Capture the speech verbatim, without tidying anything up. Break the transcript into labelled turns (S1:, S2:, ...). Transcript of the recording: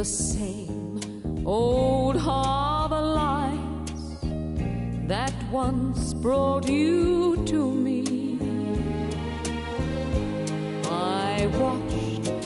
S1: the same old harbor lights that once brought you to me. I watched